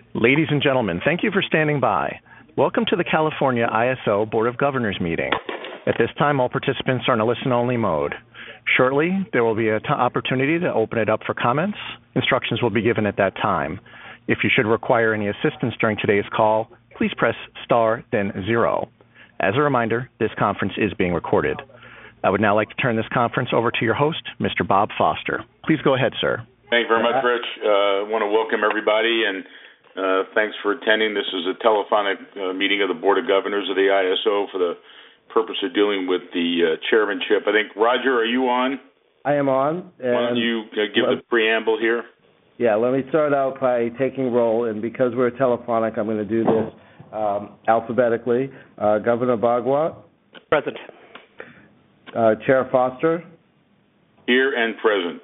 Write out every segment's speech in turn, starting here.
Ladies and gentlemen, thank you for standing by. Welcome to the California ISO Board of Governors meeting. At this time, all participants are in a listen-only mode. Shortly, there will be an opportunity to open it up for comments. Instructions will be given at that time. If you should require any assistance during today's call, please press star, then 0. As a reminder, this conference is being recorded. I would now like to turn this conference over to your host, Mr. Bob Foster. Please go ahead, sir. Thank you very much, Rich. I want to welcome everybody, and thanks for attending. This is a telephonic meeting of the Board of Governors of the ISO for the purpose of dealing with the chairmanship. I think, Roger, are you on? I am on. Why don't you give the preamble here? Yeah, let me start out by taking roll, and because we're telephonic, I'm going to do this alphabetically. Governor Bagua? Present. Chair Foster? Here and present.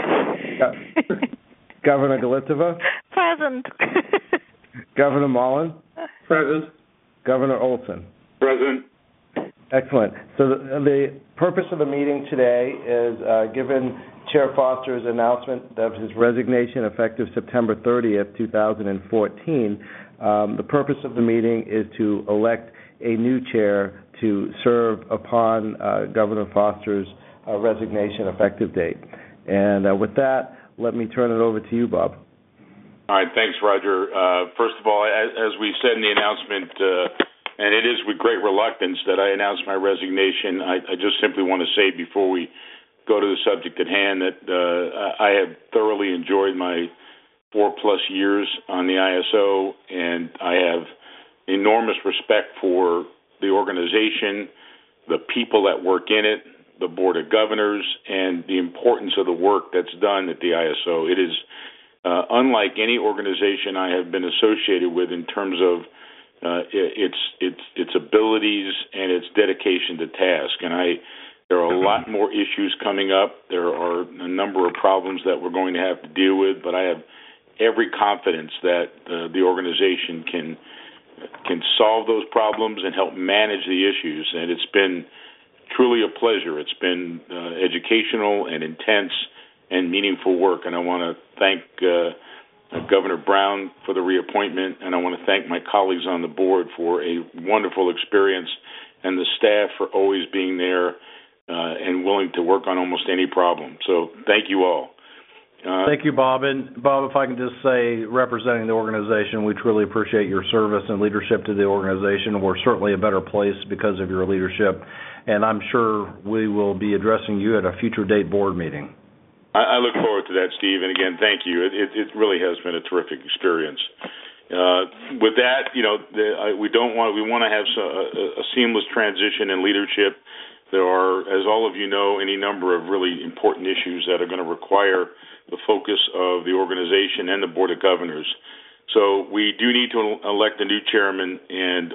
Governor Galitova? Present. Governor Mullen? Present. Governor Olson? Present. Excellent. So the purpose of the meeting today is, given Chair Foster's announcement of his resignation effective September 30th, 2014, the purpose of the meeting is to elect a new chair to serve upon Governor Foster's resignation effective date. And with that, let me turn it over to you, Bob. All right, thanks, Roger. First of all, as we said in the announcement, and it is with great reluctance that I announced my resignation, I just simply want to say before we go to the subject at hand that I have thoroughly enjoyed my 4+ years on the ISO, and I have enormous respect for the organization, the people that work in it, the Board of Governors, and the importance of the work that's done at the ISO. It is unlike any organization I have been associated with in terms of its abilities and its dedication to task. And there are a lot more issues coming up. There are a number of problems that we're going to have to deal with, but I have every confidence that the organization can solve those problems and help manage the issues. And it's been truly a pleasure. It's been educational and intense and meaningful work, and I want to thank Governor Brown for the reappointment, and I want to thank my colleagues on the board for a wonderful experience, and the staff for always being there and willing to work on almost any problem. So thank you all. Thank you, Bob. And Bob, if I can just say, representing the organization, we truly appreciate your service and leadership to the organization. We're certainly a better place because of your leadership, and I'm sure we will be addressing you at a future date board meeting. I look forward to that, Steve. And again, thank you. It really has been a terrific experience. With that, we want to have a seamless transition in leadership. There are, as all of you know, any number of really important issues that are going to require the focus of the organization and the Board of Governors. So we do need to elect a new chairman, and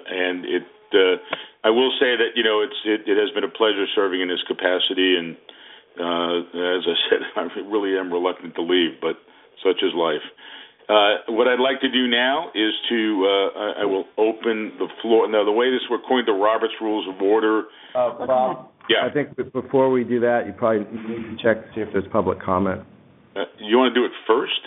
I will say that it has been a pleasure serving in this capacity, and as I said, I really am reluctant to leave, but such is life. What I'd like to do now is I will open the floor. Now, the way we're according to Robert's Rules of Order. Bob, yeah. I think before we do that, you probably need to check to see if there's public comment. You want to do it first?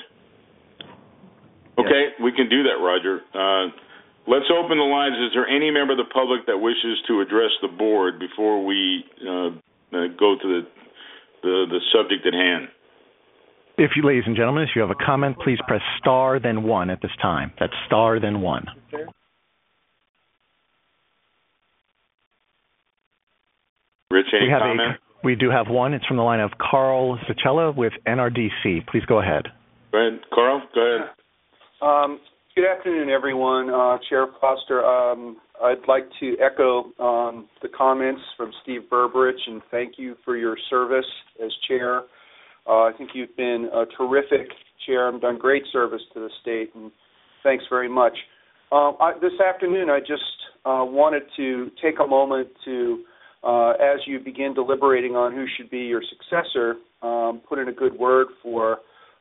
Okay, yes. We can do that, Roger. Let's open the lines. Is there any member of the public that wishes to address the board before we go to the subject at hand? Ladies and gentlemen, if you have a comment, please press star, then 1 at this time. That's star, then 1. Rich, any comment? We do have one. It's from the line of Carl Zacella with NRDC. Please go ahead. Go ahead. Carl, go ahead. Good afternoon, everyone. Chair Foster, I'd like to echo the comments from Steve Berberich and thank you for your service as chair. I think you've been a terrific chair and done great service to the state, and thanks very much. This afternoon, I just wanted to take a moment to, as you begin deliberating on who should be your successor, put in a good word for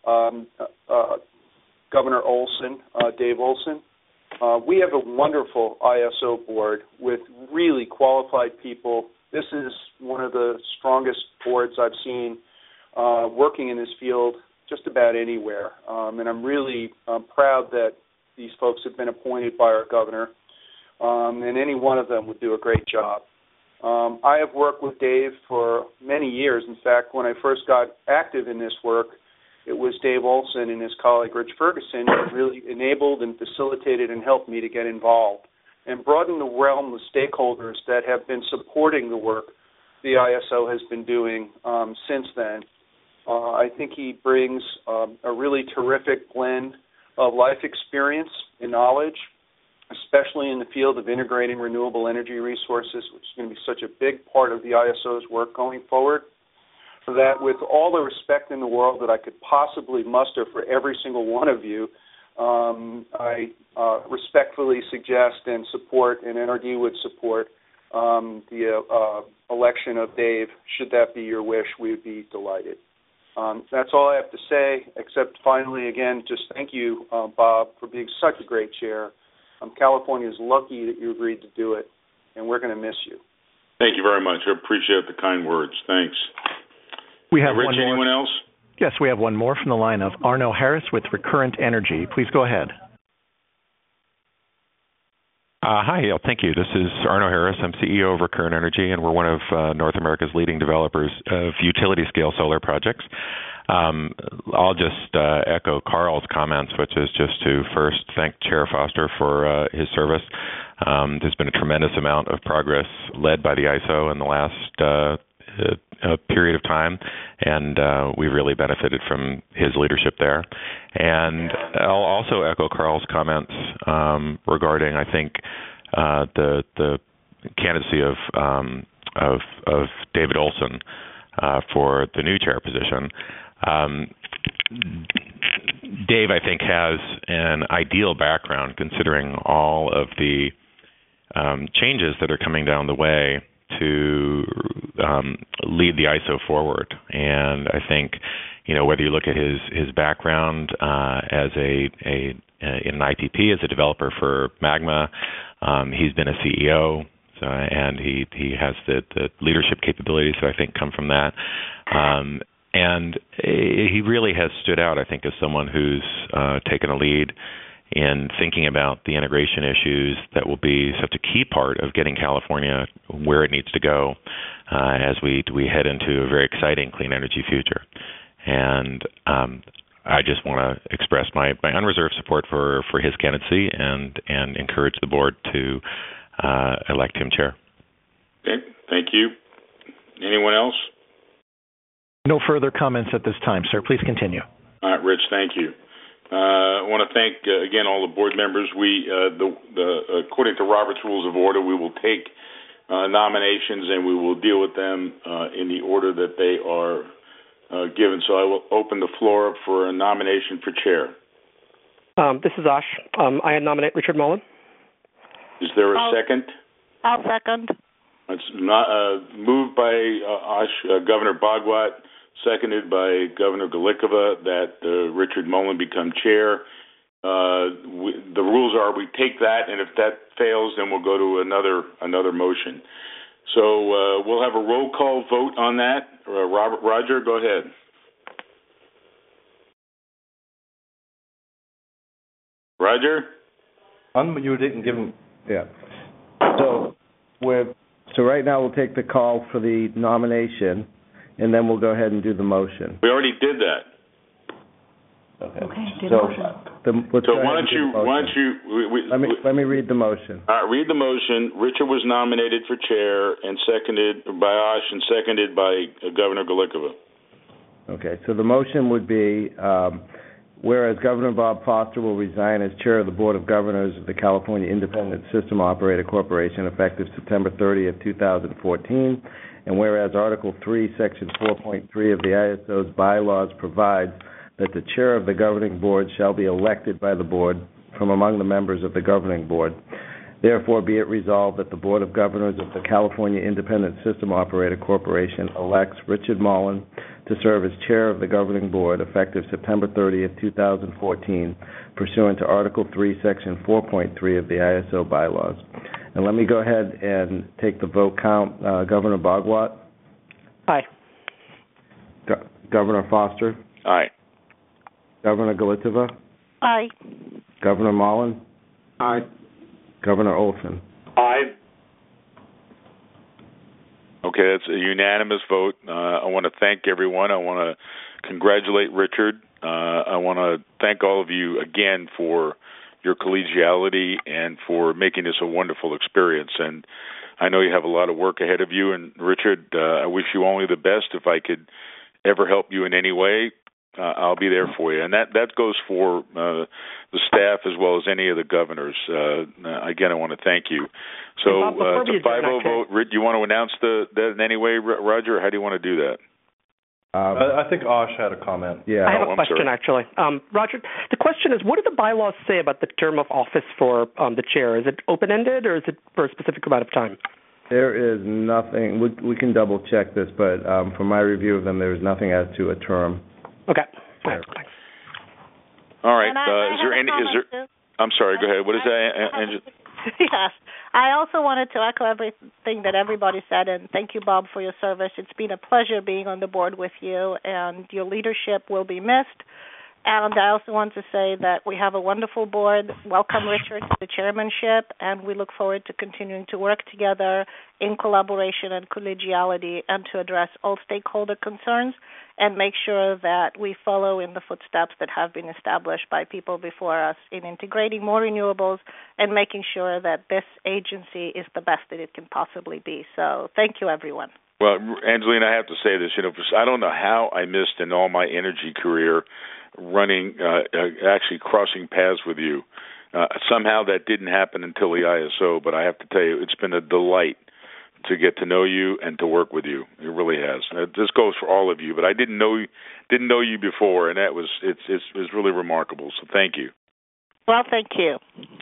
Governor Olson, Dave Olson. We have a wonderful ISO board with really qualified people. This is one of the strongest boards I've seen working in this field just about anywhere. And I'm really proud that these folks have been appointed by our governor, and any one of them would do a great job. I have worked with Dave for many years. In fact, when I first got active in this work, it was Dave Olson and his colleague Rich Ferguson who really enabled and facilitated and helped me to get involved and broaden the realm of stakeholders that have been supporting the work the ISO has been doing since then. I think he brings a really terrific blend of life experience and knowledge, especially in the field of integrating renewable energy resources, which is going to be such a big part of the ISO's work going forward. For that, with all the respect in the world that I could possibly muster for every single one of you, I respectfully suggest and support, and NRD would support, the election of Dave. Should that be your wish, we would be delighted. That's all I have to say, except finally, again, just thank you, Bob, for being such a great chair. California is lucky that you agreed to do it, and we're going to miss you. Thank you very much. I appreciate the kind words. Thanks. We have Rich, one more. anyone else? Yes, we have one more from the line of Arno Harris with Recurrent Energy. Please go ahead. Hi, thank you. This is Arno Harris. I'm CEO of Recurrent Energy, and we're one of North America's leading developers of utility-scale solar projects. I'll just echo Carl's comments, which is just to first thank Chair Foster for his service. There's been a tremendous amount of progress led by the ISO in the last period of time, and we really benefited from his leadership there. And I'll also echo Carl's comments regarding, I think, the candidacy of David Olson for the new chair position. Dave, I think, has an ideal background considering all of the changes that are coming down the way to lead the ISO forward. And I think, whether you look at his background as in an IPP, as a developer for Magma, he's been a CEO, and he has the leadership capabilities that I think come from that. And he really has stood out, I think, as someone who's taken a lead in thinking about the integration issues that will be such a key part of getting California where it needs to go as we head into a very exciting clean energy future. And I just want to express my unreserved support for his candidacy and encourage the board to elect him chair. Okay, thank you. Anyone else? No further comments at this time, sir. Please continue. All right, Rich, thank you. I want to thank, again, all the board members. According to Robert's Rules of Order, we will take nominations and we will deal with them in the order that they are given. So I will open the floor up for a nomination for chair. This is Ash. I nominate Richard Mullen. Is there a second? I'll second. It's moved by Ash, Governor Bogwat, seconded by Governor Galikova, that Richard Mullen become chair. The rules are we take that, and if that fails, then we'll go to another motion. So we'll have a roll call vote on that. Roger, go ahead. Roger? You didn't give him. Yeah. So right now we'll take the call for the nomination, and then we'll go ahead and do the motion. We already did that. Okay. Do the motion. So why don't you? Let me read the motion. All right, read the motion. Richard was nominated for chair and seconded by Ash and seconded by Governor Galikova. Okay. So the motion would be, whereas Governor Bob Foster will resign as chair of the Board of Governors of the California Independent System Operator Corporation effective September 30th, 2014, and whereas Article 3, Section 4.3 of the ISO's bylaws provides that the chair of the governing board shall be elected by the board from among the members of the governing board. Therefore, be it resolved that the Board of Governors of the California Independent System Operator Corporation elects Richard Mullen to serve as chair of the governing board effective September 30th, 2014, pursuant to Article 3, Section 4.3 of the ISO bylaws. And let me go ahead and take the vote count. Governor Bogwat? Aye. Governor Foster? Aye. Governor Galitova? Aye. Governor Mullen? Aye. Governor Olson? Aye. Okay, that's a unanimous vote. I want to thank everyone. I want to congratulate Richard. I want to thank all of you again for your collegiality and for making this a wonderful experience. And I know you have a lot of work ahead of you. And Richard, I wish you only the best. If I could ever help you in any way, I'll be there for you. And that goes for the staff as well as any of the governors. Again, I want to thank you. So it's a 5-0 vote. Do you want to announce that in any way, Roger, or how do you want to do that? I think Osh had a comment. Yeah. I have a question, actually. Roger, the question is, what do the bylaws say about the term of office for the chair? Is it open-ended, or is it for a specific amount of time? There is nothing. We can double-check this, but from my review of them, there is nothing as to a term. Okay. All right. Thanks. All right. Is there any? I'm sorry. Go ahead. What is that, Angela? Yes. I also wanted to echo everything that everybody said, and thank you, Bob, for your service. It's been a pleasure being on the board with you, and your leadership will be missed. And I also want to say that we have a wonderful board. Welcome, Richard, to the chairmanship, and we look forward to continuing to work together in collaboration and collegiality and to address all stakeholder concerns and make sure that we follow in the footsteps that have been established by people before us in integrating more renewables and making sure that this agency is the best that it can possibly be. So thank you, everyone. Well, Angelina, I have to say this. I don't know how I missed in all my energy career running, actually crossing paths with you. Somehow that didn't happen until the ISO, but I have to tell you, it's been a delight to get to know you and to work with you. It really has. This goes for all of you, but I didn't know you before, and that was it's really remarkable. So thank you. Well, thank you.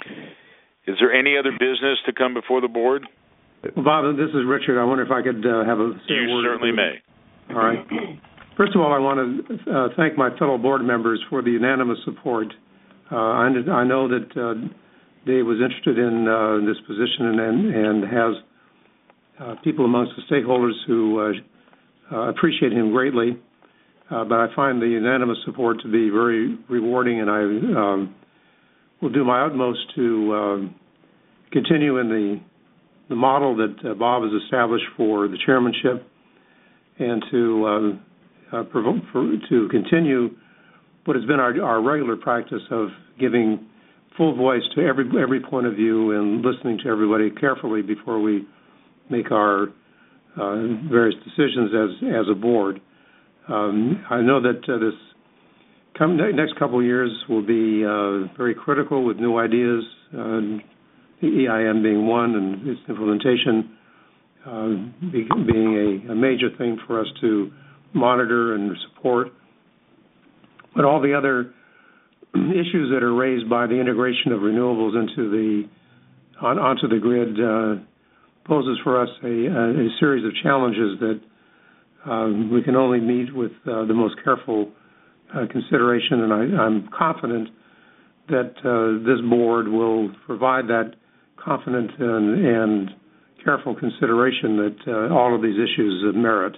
Is there any other business to come before the board? Well, Bob, this is Richard. I wonder if I could have a word. You certainly may. All right. First of all, I want to thank my fellow board members for the unanimous support. I know that Dave was interested in this position and has people amongst the stakeholders who appreciate him greatly. But I find the unanimous support to be very rewarding, and I will do my utmost to continue in the model that Bob has established for the chairmanship, and to continue what has been our regular practice of giving full voice to every point of view and listening to everybody carefully before we make our various decisions as a board. I know that this next couple of years will be very critical with new ideas, the EIM being one, and its implementation being a major thing for us to monitor and support. But all the other issues that are raised by the integration of renewables onto the grid poses for us a series of challenges that we can only meet with the most careful consideration, and I'm confident that this board will provide that confident and careful consideration that all of these issues merit.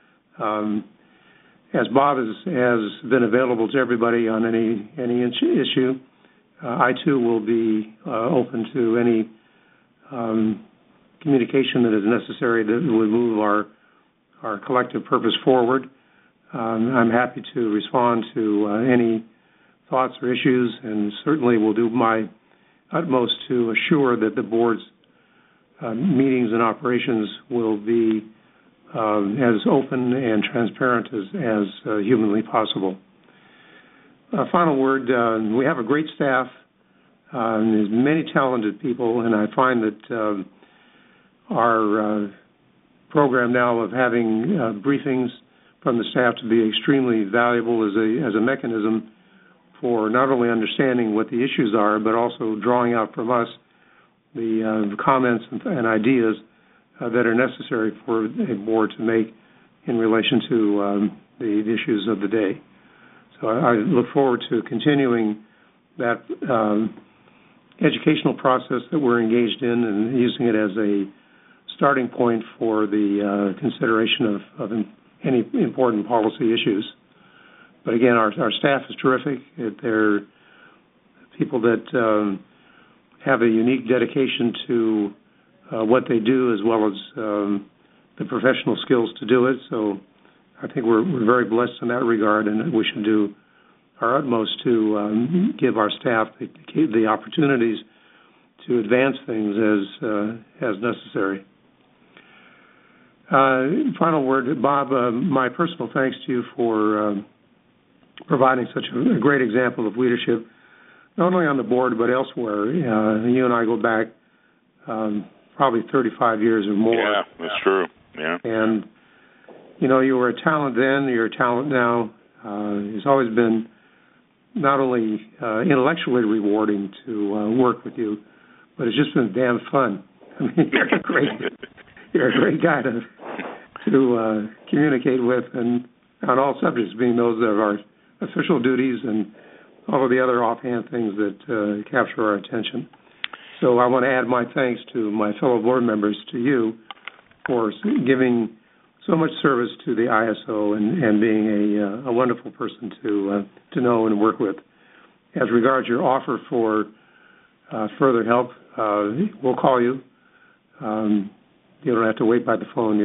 As Bob has been available to everybody on any issue, I too will be open to any communication that is necessary that would move our collective purpose forward. I'm happy to respond to any thoughts or issues, and certainly will do my utmost to assure that the board's meetings and operations will be as open and transparent as humanly possible. Final word, we have a great staff. There's many talented people, and I find that our program now of having briefings from the staff to be extremely valuable as a mechanism for not only understanding what the issues are, but also drawing out from us the comments and ideas that are necessary for a board to make in relation to the issues of the day. So I look forward to continuing that educational process that we're engaged in and using it as a starting point for the consideration of any important policy issues. But again, our staff is terrific. They're people that have a unique dedication to what they do, as well as the professional skills to do it. So I think we're very blessed in that regard, and we should do our utmost to give our staff the opportunities to advance things as necessary. Final word, Bob, my personal thanks to you for providing such a great example of leadership, not only on the board but elsewhere. You and I go back probably 35 years or more. Yeah, that's true. Yeah. And, you were a talent then, you're a talent now. It's always been not only intellectually rewarding to work with you, but it's just been damn fun. I mean, you're a great guy to communicate with, and on all subjects, being those of our official duties and all of the other offhand things that capture our attention. So I want to add my thanks to my fellow board members, to you, for giving so much service to the ISO and being a wonderful person to know and work with. As regards your offer for further help, we'll call you. You don't have to wait by the phone.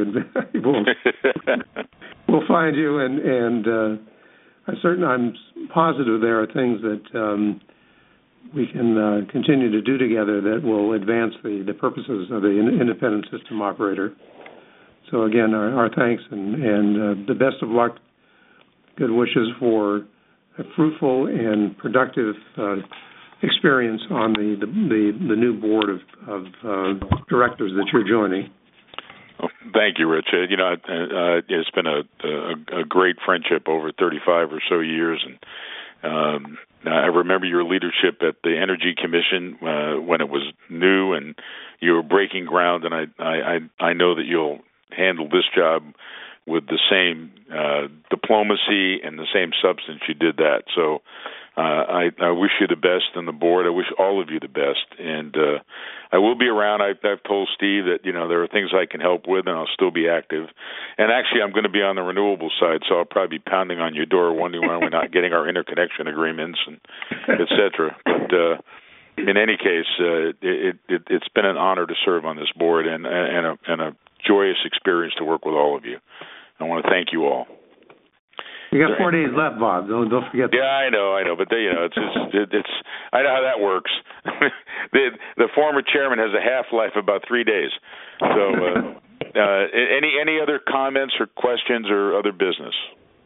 We'll find you, and I'm positive there are things that we can continue to do together that will advance the purposes of the independent system operator. So again, our thanks and the best of luck. Good wishes for a fruitful and productive experience on the new board of directors that you're joining. Oh, thank you, Rich. It's been a great friendship over 35 or so years, and I remember your leadership at the Energy Commission when it was new, and you were breaking ground. And I know that you'll handle this job with the same diplomacy and the same substance you did that. So I wish you the best on the board. I wish all of you the best. And I will be around. I've told Steve that, there are things I can help with, and I'll still be active. And actually, I'm going to be on the renewable side, so I'll probably be pounding on your door wondering why we're not getting our interconnection agreements, and et cetera. But in any case, it's been an honor to serve on this board and a joyous experience to work with all of you. I want to thank you all. You got 4 days left, Bob. Don't forget that. Yeah, I know. But it's I know how that works. The former chairman has a half-life of about 3 days. So, any other comments or questions or other business?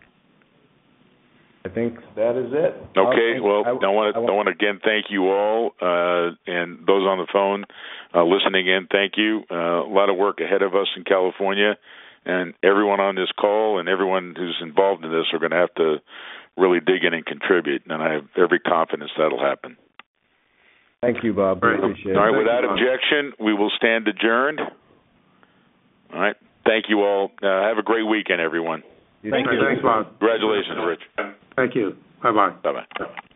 I think that is it. Okay. Well, I want to again thank you all, and those on the phone listening in. Thank you. A lot of work ahead of us in California. And everyone on this call and everyone who's involved in this are going to have to really dig in and contribute. And I have every confidence that'll happen. Thank you, Bob. I appreciate it. All right. Without objection, we will stand adjourned. All right. Thank you all. Have a great weekend, everyone. Thank you. Thanks, Bob. Congratulations, Rich. Thank you. Bye-bye. Bye-bye.